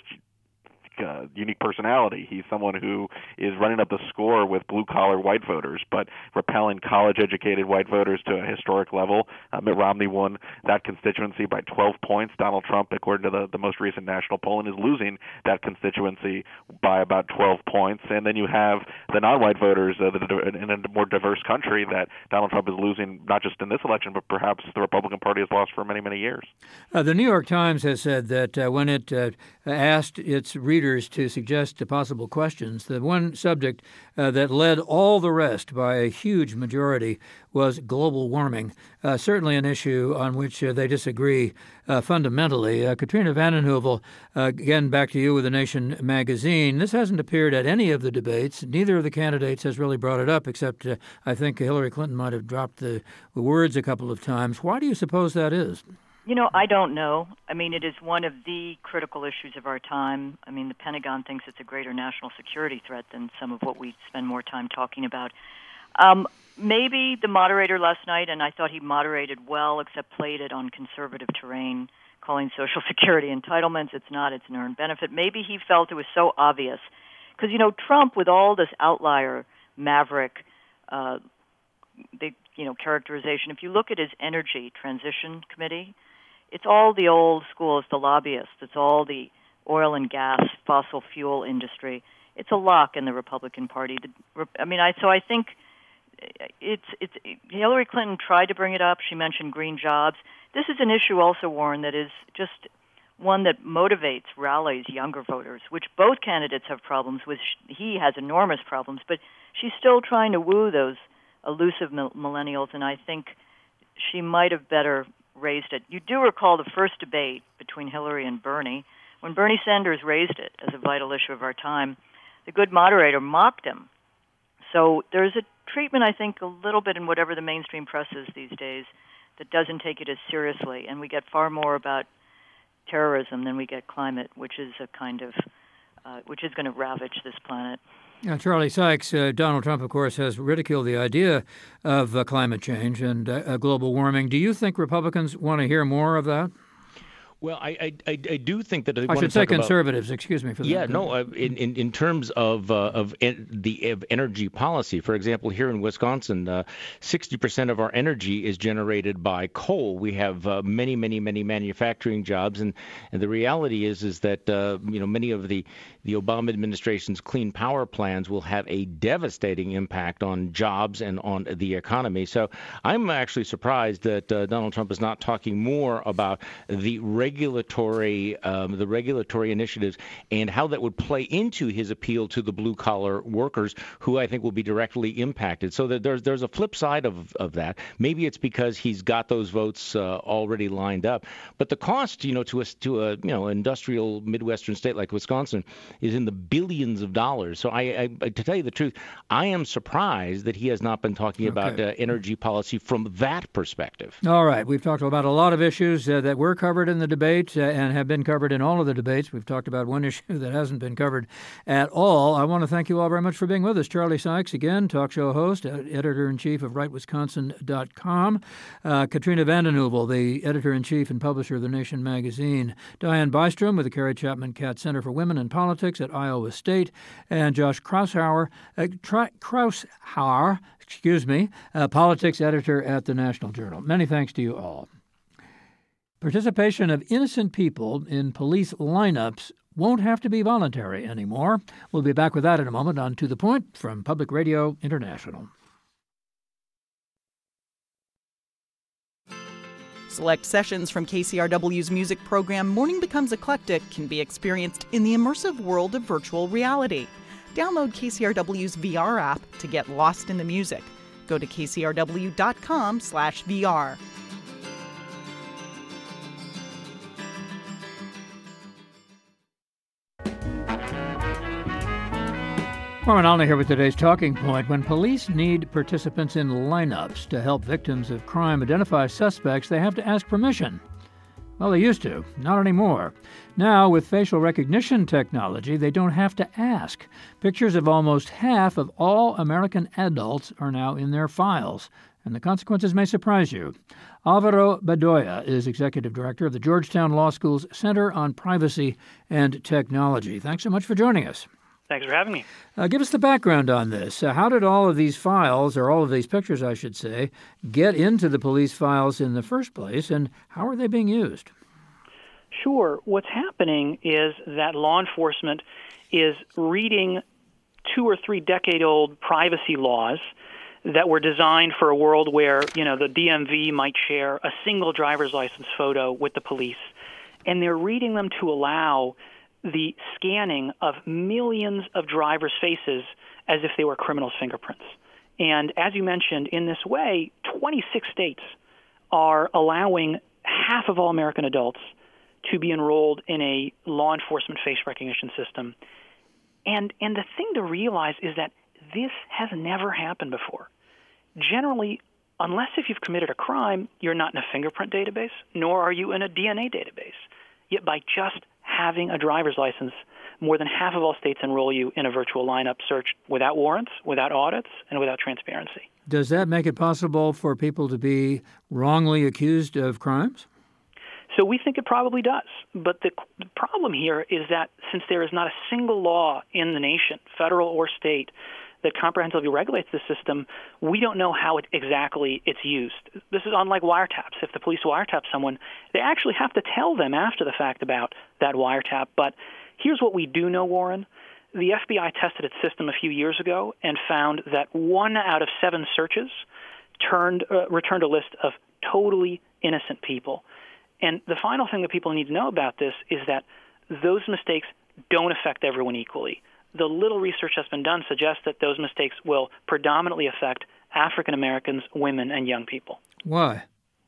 Uh, unique personality. He's someone who is running up the score with blue-collar white voters, but repelling college-educated white voters to a historic level. Uh, Mitt Romney won that constituency by twelve points. Donald Trump, according to the, the most recent national polling, is losing that constituency by about twelve points. And then you have the non-white voters uh, the, in a more diverse country that Donald Trump is losing, not just in this election, but perhaps the Republican Party has lost for many, many years. Uh, the New York Times has said that uh, when it uh, asked its readers to suggest possible questions, the one subject uh, that led all the rest by a huge majority was global warming, uh, certainly an issue on which uh, they disagree uh, fundamentally. Uh, Katrina vanden Heuvel, uh, again, back to you with The Nation magazine. This hasn't appeared at any of the debates. Neither of the candidates has really brought it up, except uh, I think Hillary Clinton might have dropped the words a couple of times. Why do you suppose that is? You know, I don't know. I mean, it is one of the critical issues of our time. I mean, the Pentagon thinks it's a greater national security threat than some of what we spend more time talking about. Um, maybe the moderator last night, and I thought he moderated well, except played it on conservative terrain, calling Social Security entitlements. It's not. It's an earned benefit. Maybe he felt it was so obvious. Because, you know, Trump, with all this outlier, maverick, uh, the, you know, characterization, if you look at his energy transition committee, it's all the old school. It's the lobbyists. It's all the oil and gas, fossil fuel industry. It's a lock in the Republican Party. The, I mean, I so I think it's it's Hillary Clinton tried to bring it up. She mentioned green jobs. This is an issue also, Warren, that is just one that motivates, rallies younger voters, which both candidates have problems with. He has enormous problems, but she's still trying to woo those elusive millennials, and I think she might have better raised it. You do recall the first debate between Hillary and Bernie. When Bernie Sanders raised it as a vital issue of our time, the good moderator mocked him. So there's a treatment, I think, a little bit in whatever the mainstream press is these days that doesn't take it as seriously, and we get far more about terrorism than we get climate, which is a kind of, uh, which is going to ravage this planet. Yeah, Charlie Sykes, uh, Donald Trump, of course, has ridiculed the idea of uh, climate change and uh, global warming. Do you think Republicans want to hear more of that? Well, I I, I do think that I should say conservatives. About, excuse me for that. Yeah, no. Uh, in, in in terms of uh, of en- the of energy policy, for example, here in Wisconsin, uh, sixty percent of our energy is generated by coal. We have uh, many, many, many manufacturing jobs, and, and the reality is is that uh, you know many of the the Obama administration's clean power plans will have a devastating impact on jobs and on the economy. So I'm actually surprised that uh, Donald Trump is not talking more about the regulatory um, the regulatory initiatives and how that would play into his appeal to the blue collar workers, who I think will be directly impacted. So that there's there's a flip side of of that. Maybe it's because he's got those votes uh, already lined up, but the cost, you know, to a to a you know industrial Midwestern state like Wisconsin is in the billions of dollars. So I, I to tell you the truth, I am surprised that he has not been talking okay. about uh, energy policy from that perspective. All right, we've talked about a lot of issues uh, that were covered in the debate uh, and have been covered in all of the debates. We've talked about one issue that hasn't been covered at all. I want to thank you all very much for being with us. Charlie Sykes, again, talk show host, editor-in-chief of right wisconsin dot com. Uh, Katrina vanden Heuvel, the editor-in-chief and publisher of The Nation magazine. Diane Bystrom with the Carrie Chapman Catt Center for Women in Politics at Iowa State. And Josh Kraushauer, uh, Tri- Kraushauer, excuse me, uh, politics editor at the National Journal. Many thanks to you all. Participation of innocent people in police lineups won't have to be voluntary anymore. We'll be back with that in a moment on To the Point from Public Radio International. Select sessions from K C R W's music program Morning Becomes Eclectic can be experienced in the immersive world of virtual reality. Download K C R W's V R app to get lost in the music. Go to kcrw.com slash VR. Norman Alner here with today's Talking Point. When police need participants in lineups to help victims of crime identify suspects, they have to ask permission. Well, they used to, not anymore. Now, with facial recognition technology, they don't have to ask. Pictures of almost half of all American adults are now in their files, and the consequences may surprise you. Alvaro Bedoya is executive director of the Georgetown Law School's Center on Privacy and Technology. Thanks so much for joining us. Thanks for having me. Uh, give us the background on this. Uh, how did all of these files, or all of these pictures, I should say, get into the police files in the first place, and how are they being used? Sure. What's happening is that law enforcement is reading two or three decade-old privacy laws that were designed for a world where, you know, the D M V might share a single driver's license photo with the police, and they're reading them to allow the scanning of millions of drivers' faces as if they were criminals' fingerprints. And as you mentioned, in this way, twenty-six states are allowing half of all American adults to be enrolled in a law enforcement face recognition system. And and the thing to realize is that this has never happened before. Generally, unless if you've committed a crime, you're not in a fingerprint database, nor are you in a D N A database. Yet by just having a driver's license, more than half of all states enroll you in a virtual lineup search without warrants, without audits, and without transparency. Does that make it possible for people to be wrongly accused of crimes? So we think it probably does. But the problem here is that since there is not a single law in the nation, federal or state, that comprehensively regulates the system, we don't know how it exactly it's used. This is unlike wiretaps. If the police wiretap someone, they actually have to tell them after the fact about that wiretap. But here's what we do know, Warren. The F B I tested its system a few years ago and found that one out of seven searches turned uh, returned a list of totally innocent people. And the final thing that people need to know about this is that those mistakes don't affect everyone equally. The little research that's been done suggests that those mistakes will predominantly affect African Americans, women, and young people. Why?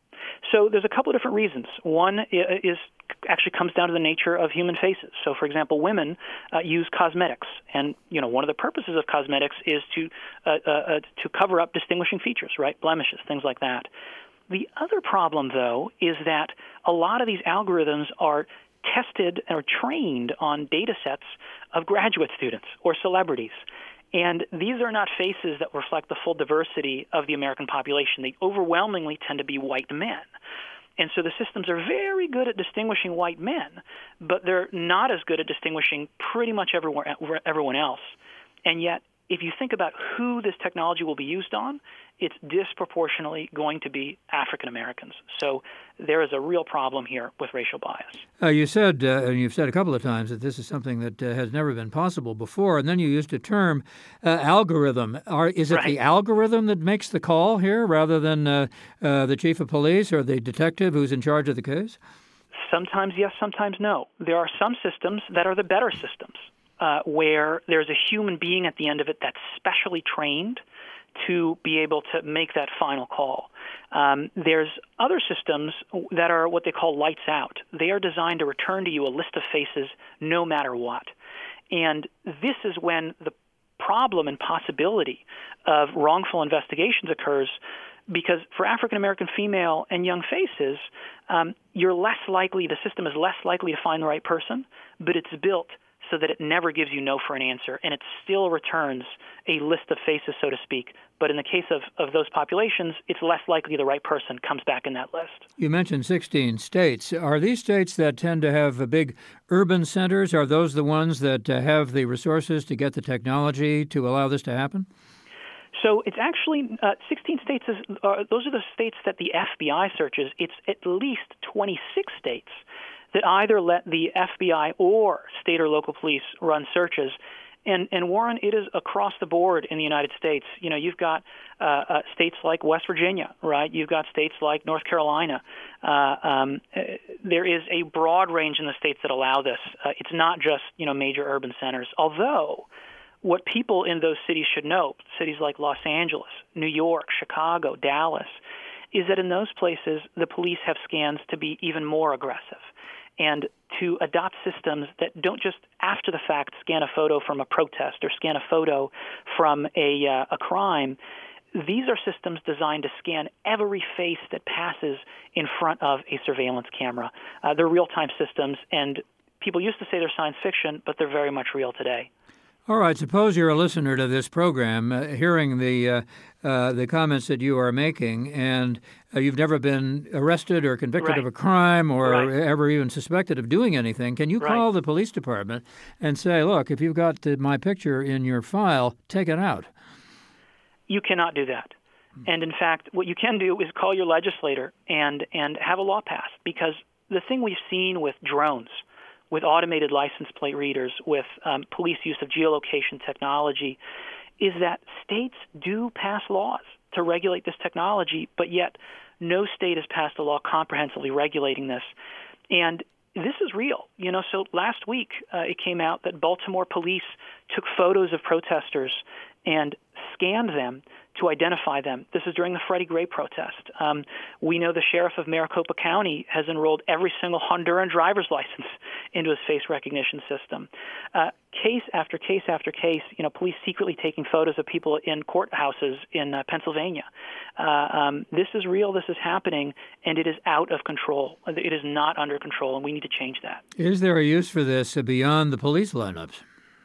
So there's a couple of different reasons. One is actually comes down to the nature of human faces. So, for example, women uh, use cosmetics, and you know one of the purposes of cosmetics is to uh, uh, to cover up distinguishing features, right? Blemishes, things like that. The other problem, though, is that a lot of these algorithms are tested or trained on data sets of graduate students or celebrities. And these are not faces that reflect the full diversity of the American population. They overwhelmingly tend to be white men. And so the systems are very good at distinguishing white men, but they're not as good at distinguishing pretty much everyone, everyone else. And yet, if you think about who this technology will be used on, it's disproportionately going to be African Americans. So there is a real problem here with racial bias. Uh, you said, uh, and you've said a couple of times, that this is something that uh, has never been possible before, and then you used a term, uh, algorithm. Are, is it right. the algorithm that makes the call here rather than uh, uh, the chief of police or the detective who's in charge of the case? Sometimes yes, sometimes no. There are some systems that are the better systems. Uh, where there's a human being at the end of it that's specially trained to be able to make that final call. Um, there's other systems that are what they call lights out. They are designed to return to you a list of faces no matter what. And this is when the problem and possibility of wrongful investigations occurs, because for African American female and young faces, um, you're less likely, the system is less likely to find the right person, but it's built so that it never gives you no for an answer, and it still returns a list of faces, so to speak. But in the case of, of those populations, it's less likely the right person comes back in that list. You mentioned sixteen states. Are these states that tend to have uh, big urban centers? Are those the ones that uh, have the resources to get the technology to allow this to happen? So it's actually uh, sixteen states. Is, uh, those are the states that the F B I searches. It's at least twenty-six states that either let the F B I or state or local police run searches. And, and Warren, it is across the board in the United States. You know, you've got uh, uh, states like West Virginia, right? You've got states like North Carolina. Uh, um, uh, there is a broad range in the states that allow this. Uh, it's not just, you know, major urban centers. Although what people in those cities should know, cities like Los Angeles, New York, Chicago, Dallas, is that in those places the police have scans to be even more aggressive and to adopt systems that don't just after the fact scan a photo from a protest or scan a photo from a, uh, a crime. These are systems designed to scan every face that passes in front of a surveillance camera. Uh, they're real-time systems, and people used to say they're science fiction, but they're very much real today. All right. Suppose you're a listener to this program, uh, hearing the uh, uh, the comments that you are making, and uh, you've never been arrested or convicted right. of a crime or right. ever even suspected of doing anything. Can you right. call the police department and say, look, if you've got uh, my picture in your file, take it out? You cannot do that. And in fact, what you can do is call your legislator and, and have a law passed, because the thing we've seen with drones, with automated license plate readers, with um, police use of geolocation technology, is that states do pass laws to regulate this technology, but yet no state has passed a law comprehensively regulating this. And this is real. You know, so last week uh, it came out that Baltimore police took photos of protesters and scanned them to identify them. This is during the Freddie Gray protest. Um, we know the sheriff of Maricopa County has enrolled every single Honduran driver's license into his face recognition system. Uh, case after case after case, you know, police secretly taking photos of people in courthouses in uh, Pennsylvania. Uh, um, this is real. This is happening, and it is out of control. It is not under control, and we need to change that. Is there a use for this beyond the police lineups?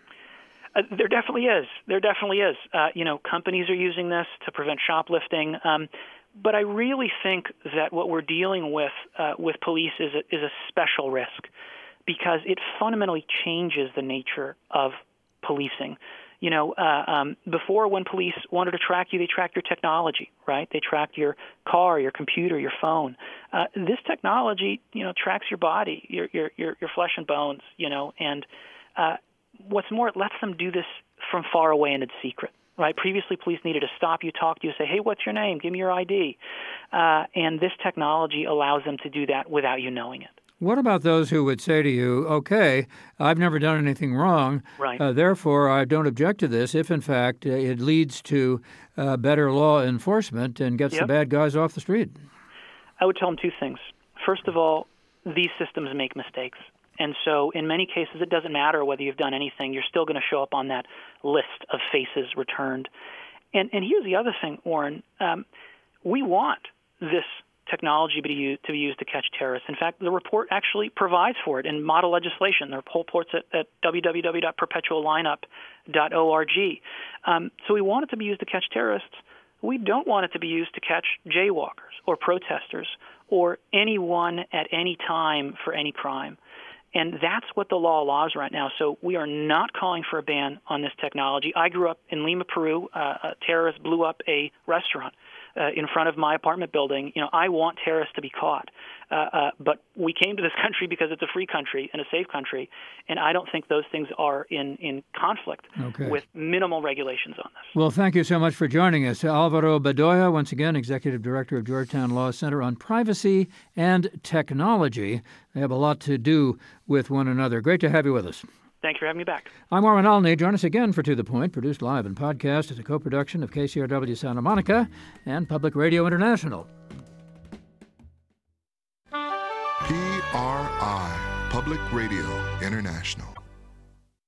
Uh, there definitely is. There definitely is. Uh, you know, companies are using this to prevent shoplifting. Um, but I really think that what we're dealing with uh, with police is a, is a special risk, because it fundamentally changes the nature of policing. You know, uh, um, before, when police wanted to track you, they tracked your technology, right? They tracked your car, your computer, your phone. Uh, this technology, you know, tracks your body, your your your, your flesh and bones, you know, and uh, what's more, it lets them do this from far away and in secret, right? Previously, police needed to stop you, talk to you, say, hey, what's your name? Give me your I D. Uh, and this technology allows them to do that without you knowing it. What about those who would say to you, okay, I've never done anything wrong, right. uh, therefore I don't object to this if, in fact, uh, it leads to uh, better law enforcement and gets yep. the bad guys off the street? I would tell them two things. First of all, these systems make mistakes. And so in many cases, it doesn't matter whether you've done anything. You're still going to show up on that list of faces returned. And, and here's the other thing, Warren. Um, we want this technology to be, used, to be used to catch terrorists. In fact, the report actually provides for it in model legislation. The whole report's at, at w w w dot perpetual lineup dot org. Um, so we want it to be used to catch terrorists. We don't want it to be used to catch jaywalkers or protesters or anyone at any time for any crime. And that's what the law allows right now. So we are not calling for a ban on this technology. I grew up in Lima, Peru. Uh, a terrorist blew up a restaurant uh, in front of my apartment building. You know, I want terrorists to be caught. Uh, uh, but we came to this country because it's a free country and a safe country, and I don't think those things are in, in conflict okay. with minimal regulations on this. Well, thank you so much for joining us. Alvaro Bedoya, once again, Executive Director of Georgetown Law Center on Privacy and Technology. They have a lot to do with one another. Great to have you with us. Thank you for having me back. I'm Warren Alney. Join us again for To The Point, produced live and podcast as a co-production of K C R W Santa Monica and Public Radio International. P R I, Public Radio International.